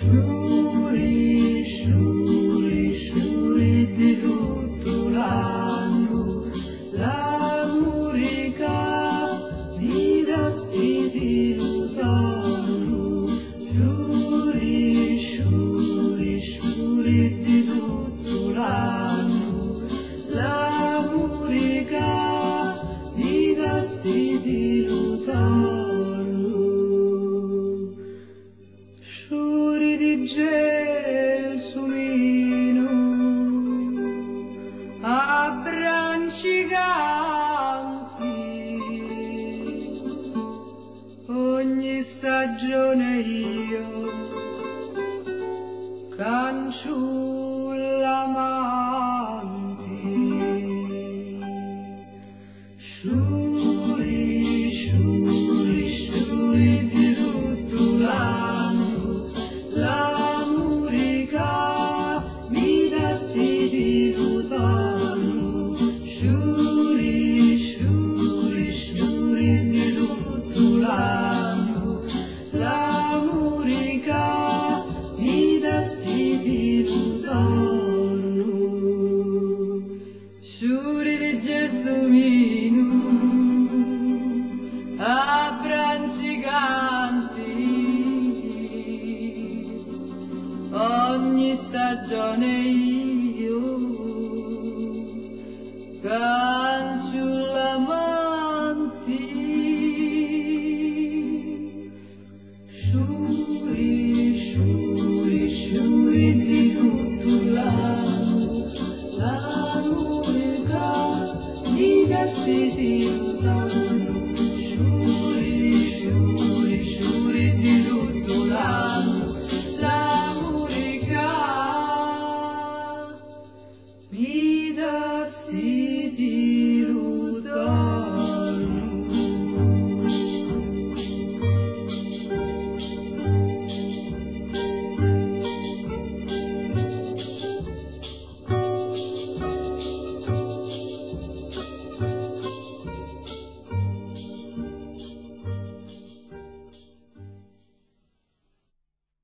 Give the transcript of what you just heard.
Sciuri, sciuri, sciuri di tutto l'anno, la musica mi dà di lontano. Sciuri, sciuri, sciuri di tutto l'anno, la musica mi dà di lontano. Sciuri di gelsomino, abbrancicanti, ogni stagione io canciulla amanti. Sciuri, sciuri, sciuri di tutto l'anno, la musica mi dà di lontano. Sciuri, sciuri, sciuri di tutto l'anno, la musica mi dà di lontano. Sciuri di gelsomino, abbrancicanti, ogni stagione io canciulla amanti. Sciuri, sciuri, sciuri di tutto l'anno, la musica mi dà di lontano.